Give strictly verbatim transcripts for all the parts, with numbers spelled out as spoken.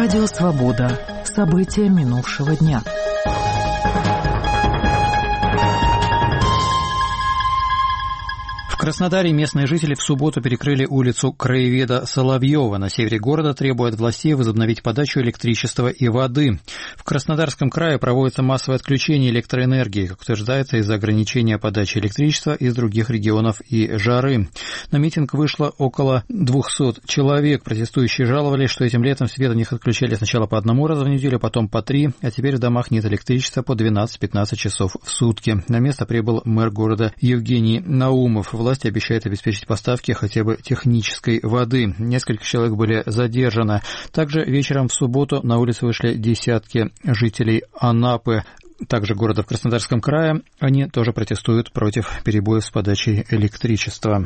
Радио «Свобода». События минувшего дня. В Краснодаре местные жители в субботу перекрыли улицу Краеведа Соловьева на севере города, требуя от властей возобновить подачу электричества и воды. В Краснодарском крае проводится массовое отключение электроэнергии, как утверждается, из-за ограничения подачи электричества из других регионов и жары. На митинг вышло около двухсот человек. Протестующие жаловались, что этим летом свет у них отключали сначала по одному разу в неделю, потом по три, а теперь в домах нет электричества по двенадцать-пятнадцать часов в сутки. На место прибыл мэр города Евгений Наумов. Власти обещают обеспечить поставки хотя бы технической воды. Несколько человек были задержаны. Также вечером в субботу на улицы вышли десятки жителей Анапы, также города в Краснодарском крае. Они тоже протестуют против перебоев с подачей электричества.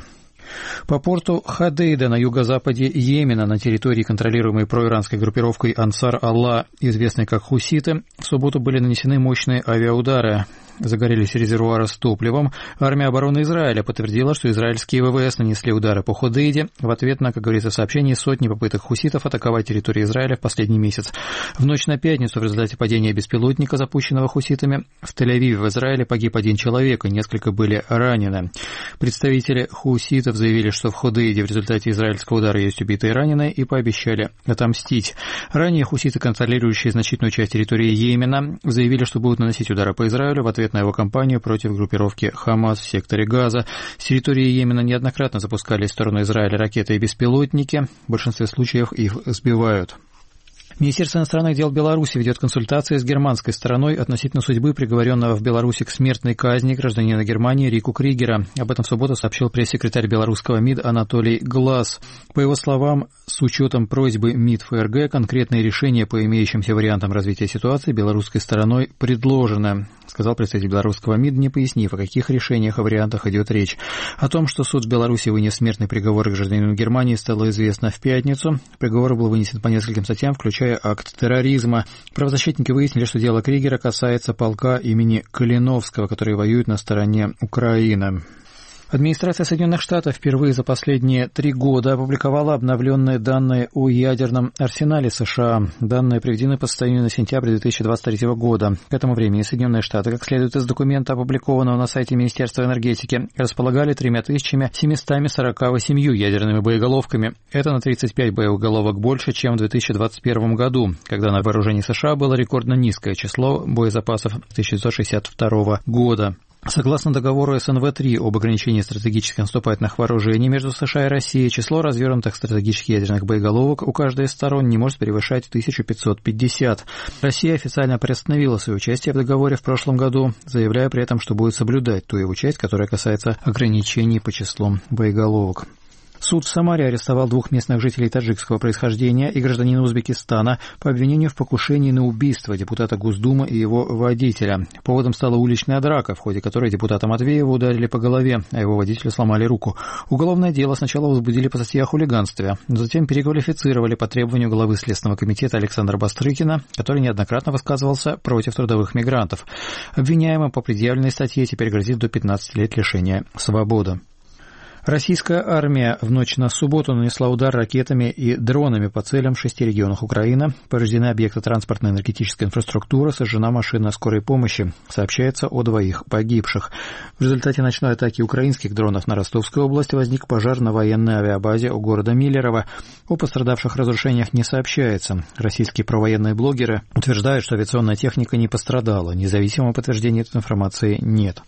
По порту Ходейда на юго-западе Йемена, на территории, контролируемой проиранской группировкой Ансар Алла, известной как хуситы, в субботу были нанесены мощные авиаудары. Загорелись резервуары с топливом. Армия обороны Израиля подтвердила, что израильские ВВС нанесли удары по Ходейде в ответ на, как говорится в сообщении, сотни попыток хуситов атаковать территорию Израиля в последний месяц. В ночь на пятницу в результате падения беспилотника, запущенного хуситами, в Тель-Авиве в Израиле погиб один человек и несколько были ранены. Представители хуситов заявили, что в Ходейде в результате израильского удара есть убитые и раненые, и пообещали отомстить. Ранее хуситы, контролирующие значительную часть территории Йемена, заявили, что будут наносить удары по Израилю в ответ на его кампанию против группировки Хамас в секторе Газа. С территории Йемена неоднократно запускали в сторону Израиля ракеты и беспилотники. В большинстве случаев их сбивают. Министерство иностранных дел Беларуси ведет консультации с германской стороной относительно судьбы приговоренного в Беларуси к смертной казни гражданина Германии Рику Кригера. Об этом в субботу сообщил пресс-секретарь белорусского МИД Анатолий Глаз. По его словам, с учетом просьбы МИД ФРГ, конкретные решения по имеющимся вариантам развития ситуации белорусской стороной предложены, сказал представитель белорусского МИД, не пояснив, о каких решениях и вариантах идет речь. О том, что суд в Беларуси вынес смертный приговор к гражданину Германии, стало известно в пятницу. Приговор был вынесен по нескольким статьям, включая акт терроризма. Правозащитники выяснили, что дело Кригера касается полка имени Калиновского, который воюет на стороне Украины. Администрация Соединенных Штатов впервые за последние три года опубликовала обновленные данные о ядерном арсенале США. Данные приведены по состоянию на сентябрь две тысячи двадцать третьего года. К этому времени Соединенные Штаты, как следует из документа, опубликованного на сайте Министерства энергетики, располагали тремя тысячами семьюстами сорока восемью ядерными боеголовками. Это на тридцать пять боеголовок больше, чем в две тысячи двадцать первом году, когда на вооружении США было рекордно низкое число боезапасов тысяча девятьсот шестьдесят второго года. Согласно договору эс эн вэ три об ограничении стратегических наступательных вооружений между США и Россией, число развернутых стратегических ядерных боеголовок у каждой из сторон не может превышать тысячу пятьсот пятьдесят. Россия официально приостановила свое участие в договоре в прошлом году, заявляя при этом, что будет соблюдать ту его часть, которая касается ограничений по числу боеголовок. Суд в Самаре арестовал двух местных жителей таджикского происхождения и гражданина Узбекистана по обвинению в покушении на убийство депутата Госдумы и его водителя. Поводом стала уличная драка, в ходе которой депутата Матвеева ударили по голове, а его водителю сломали руку. Уголовное дело сначала возбудили по статье о хулиганстве, но затем переквалифицировали по требованию главы Следственного комитета Александра Бастрыкина, который неоднократно высказывался против трудовых мигрантов. Обвиняемым по предъявленной статье теперь грозит до пятнадцати лет лишения свободы. Российская армия в ночь на субботу нанесла удар ракетами и дронами по целям в шести регионах Украины. Повреждены объекты транспортной и энергетической инфраструктуры, сожжена машина скорой помощи. Сообщается о двоих погибших. В результате ночной атаки украинских дронов на Ростовской области возник пожар на военной авиабазе у города Миллерово. О пострадавших разрушениях не сообщается. Российские провоенные блогеры утверждают, что авиационная техника не пострадала. Независимого подтверждения этой информации нет.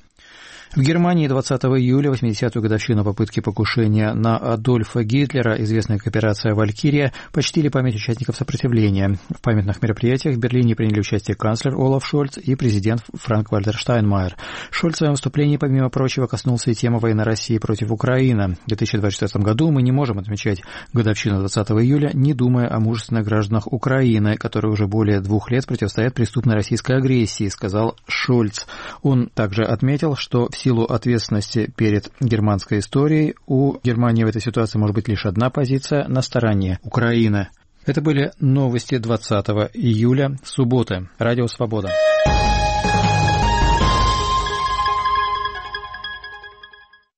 В Германии двадцатого июля, восьмидесятую годовщину попытки покушения на Адольфа Гитлера, известная как операция «Валькирия», почтили память участников сопротивления. В памятных мероприятиях в Берлине приняли участие канцлер Олаф Шольц и президент Франк-Вальтер Штайнмайер. Шольц в своем выступлении, помимо прочего, коснулся и темы войны России против Украины. В две тысячи двадцать четвёртом году мы не можем отмечать годовщину двадцатого июля, не думая о мужественных гражданах Украины, которые уже более двух лет противостоят преступной российской агрессии, сказал Шольц. Он также отметил, что в силу ответственности перед германской историей у Германии в этой ситуации может быть лишь одна позиция — на стороне Украины. Это были новости двадцатого июля, субботы. Радио «Свобода».